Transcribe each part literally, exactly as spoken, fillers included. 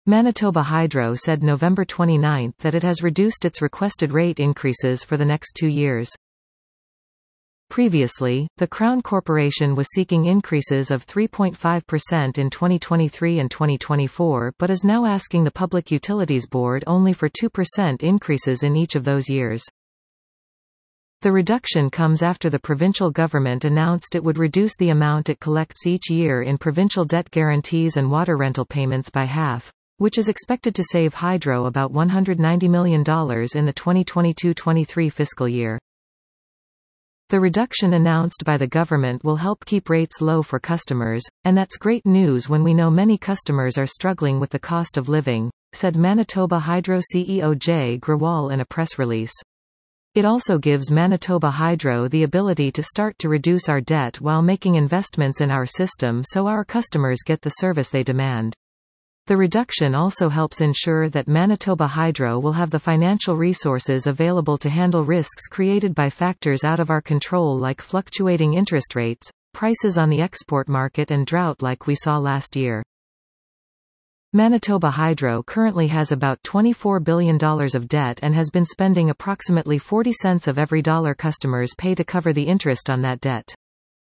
Manitoba Hydro said November twenty-ninth that it has reduced its requested rate increases for the next two years. Previously, the Crown Corporation was seeking increases of three point five percent in twenty twenty-three and twenty twenty-four but is now asking the Public Utilities Board only for two percent increases in each of those years. The reduction comes after the provincial government announced it would reduce the amount it collects each year in provincial debt guarantees and water rental payments by half, which is expected to save Hydro about one hundred ninety million dollars in the twenty twenty-two twenty-three fiscal year. The reduction announced by the government will help keep rates low for customers, and that's great news when we know many customers are struggling with the cost of living, said Manitoba Hydro C E O Jay Grewal in a press release. It also gives Manitoba Hydro the ability to start to reduce our debt while making investments in our system so our customers get the service they demand. The reduction also helps ensure that Manitoba Hydro will have the financial resources available to handle risks created by factors out of our control like fluctuating interest rates, prices on the export market and drought like we saw last year. Manitoba Hydro currently has about twenty-four billion dollars of debt and has been spending approximately forty cents of every dollar customers pay to cover the interest on that debt.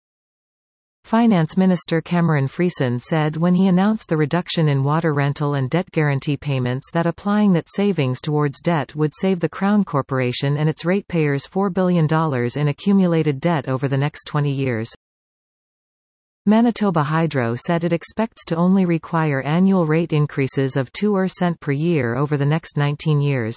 Finance Minister Cameron Friesen said when he announced the reduction in water rental and debt guarantee payments that applying that savings towards debt would save the Crown Corporation and its ratepayers four billion dollars in accumulated debt over the next twenty years. Manitoba Hydro said it expects to only require annual rate increases of two cents per year over the next nineteen years.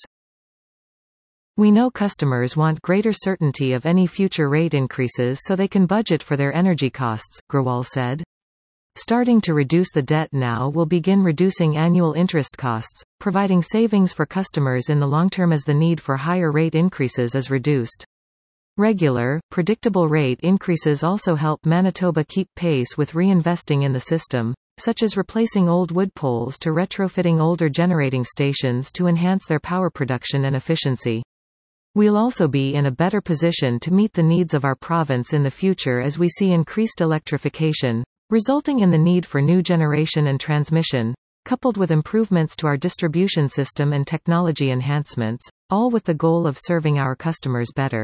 We know customers want greater certainty of any future rate increases so they can budget for their energy costs, Grewal said. Starting to reduce the debt now will begin reducing annual interest costs, providing savings for customers in the long term as the need for higher rate increases is reduced. Regular, predictable rate increases also help Manitoba keep pace with reinvesting in the system, such as replacing old wood poles to retrofitting older generating stations to enhance their power production and efficiency. We'll also be in a better position to meet the needs of our province in the future as we see increased electrification, resulting in the need for new generation and transmission, coupled with improvements to our distribution system and technology enhancements, all with the goal of serving our customers better.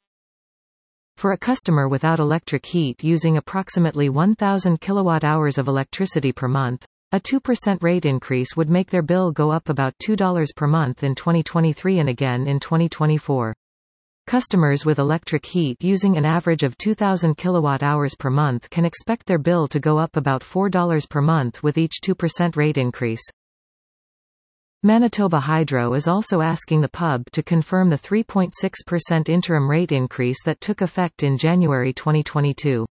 For a customer without electric heat using approximately one thousand kilowatt hours of electricity per month, a two percent rate increase would make their bill go up about two dollars per month in twenty twenty-three and again in twenty twenty-four. Customers with electric heat using an average of two thousand kilowatt hours per month can expect their bill to go up about four dollars per month with each two percent rate increase. Manitoba Hydro is also asking the P U B to confirm the three point six percent interim rate increase that took effect in January twenty twenty-two.